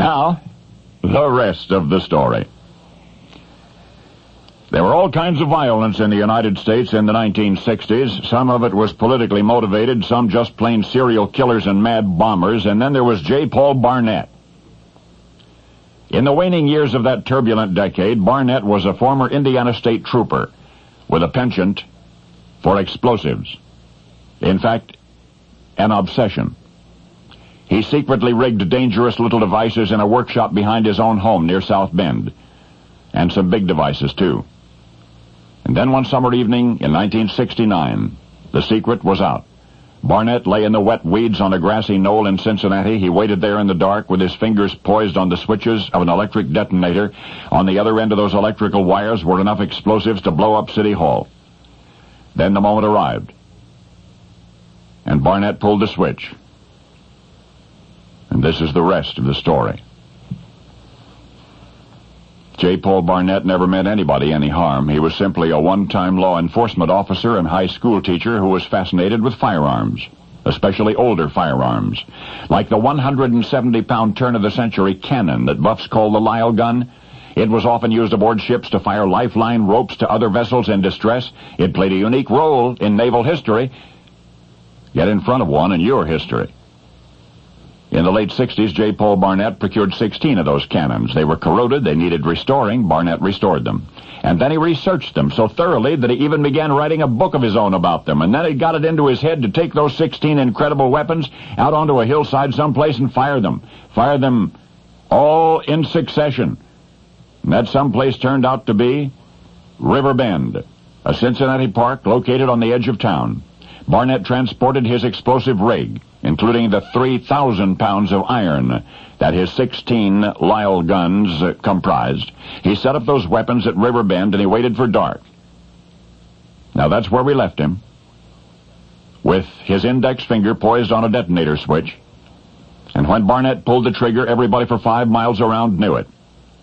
Now, the rest of the story. There were all kinds of violence in the United States in the 1960s. Some of it was politically motivated, some just plain serial killers and mad bombers, and then there was J. Paul Barnett. In the waning years of that turbulent decade, Barnett was a former Indiana State Trooper with a penchant for explosives. In fact, an obsession. He secretly rigged dangerous little devices in a workshop behind his own home near South Bend, and some big devices, too. And then one summer evening in 1969, the secret was out. Barnett lay in the wet weeds on a grassy knoll in Cincinnati. He waited there in the dark with his fingers poised on the switches of an electric detonator. On the other end of those electrical wires were enough explosives to blow up City Hall. Then the moment arrived, and Barnett pulled the switch. And this is the rest of the story. J. Paul Barnett never meant anybody any harm. He was simply a one-time law enforcement officer and high school teacher who was fascinated with firearms, especially older firearms, like the 170-pound turn-of-the-century cannon that buffs call the Lyle gun. It was often used aboard ships to fire lifeline ropes to other vessels in distress. It played a unique role in naval history. Get in front of one in your history. In the late 60s, J. Paul Barnett procured 16 of those cannons. They were corroded, they needed restoring. Barnett restored them. And then he researched them so thoroughly that he even began writing a book of his own about them. And then he got it into his head to take those 16 incredible weapons out onto a hillside someplace and fire them. Fire them all in succession. And that someplace turned out to be River Bend, a Cincinnati park located on the edge of town. Barnett transported his explosive rig, including the 3,000 pounds of iron that his 16 Lyle guns comprised. He set up those weapons at River Bend, and he waited for dark. Now that's where we left him, with his index finger poised on a detonator switch. And when Barnett pulled the trigger, everybody for 5 miles around knew it.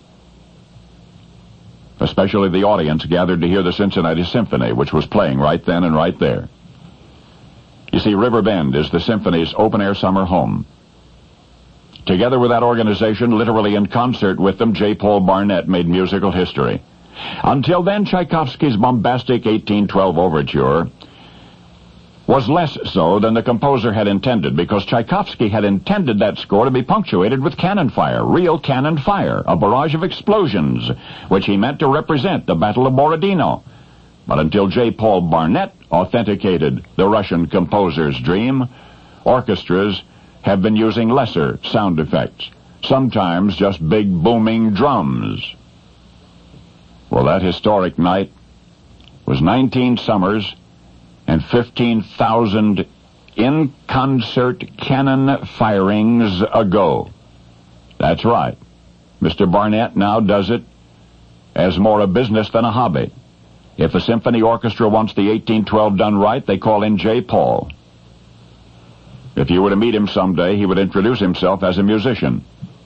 Especially the audience gathered to hear the Cincinnati Symphony, which was playing right then and right there. You see, River Bend is the Symphony's open-air summer home. Together with that organization, literally in concert with them, J. Paul Barnett made musical history. Until then, Tchaikovsky's bombastic 1812 overture was less so than the composer had intended, because Tchaikovsky had intended that score to be punctuated with cannon fire, real cannon fire, a barrage of explosions, which he meant to represent the Battle of Borodino. But until J. Paul Barnett authenticated the Russian composer's dream, orchestras have been using lesser sound effects, sometimes just big booming drums. Well, that historic night was 19 summers and 15,000 in-concert cannon firings ago. That's right. Mr. Barnett now does it as more a business than a hobby. If a symphony orchestra wants the 1812 done right, they call in J. Paul. If you were to meet him someday, he would introduce himself as a musician.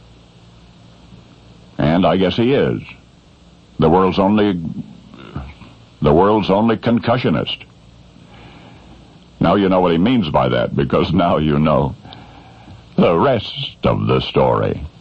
And I guess he is. The world's only concussionist. Now you know what he means by that, because now you know the rest of the story.